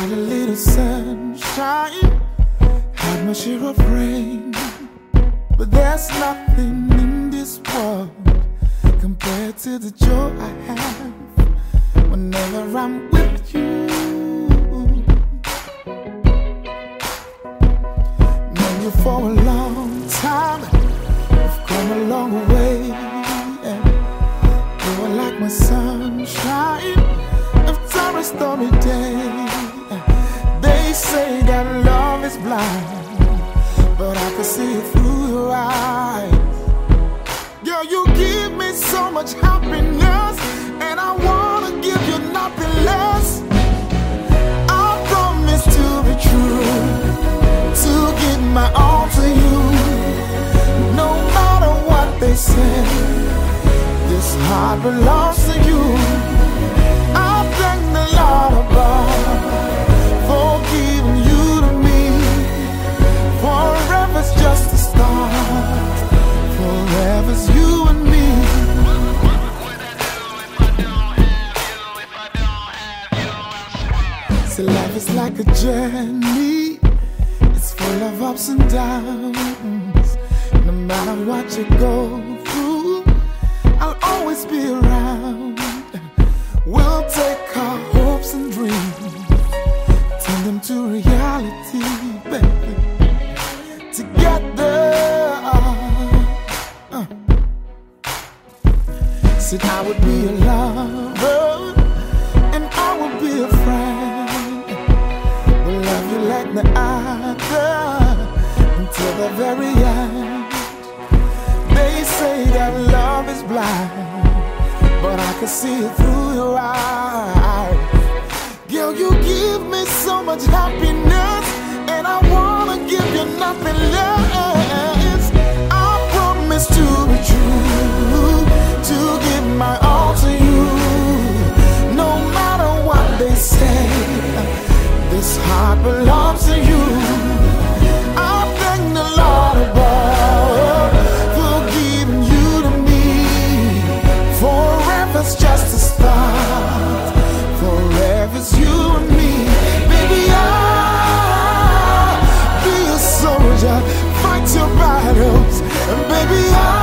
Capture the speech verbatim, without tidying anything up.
had a little sunshine, had my share of rain, but there's nothing in this world compared to the joy I have whenever I'm with you. Known you for a long time, we've come a long way, and you are like my sunshine after a stormy day. They say that love is blind, but I can see it through your eyes. Girl, you give me so much happiness, and I wanna give you nothing less. I promise to be true, to give my all to you. No matter what they say, this heart belongs to you. I thank the Lord above for giving you to me. Forever's just a start, forever's you and me. So life is like a journey, it's full of ups and downs. No matter what you go through, I'll always be around. We'll take our hopes and dreams, turn them to reality, baby, together. uh. Said I would be a lover, and I would be a friend. We'll love you like no other until the very end. They say that love is blind, but I can see it through your eyes. Girl, you give me so much happiness, and I wanna give you nothing less. I promise to be true, to give my all to you. No matter what they say, this heart belongs to you. I thank the Lord above for giving you to me. Forever's just a start, forever's you and me. Baby, I'll be a soldier, fight your battles, and baby, I'll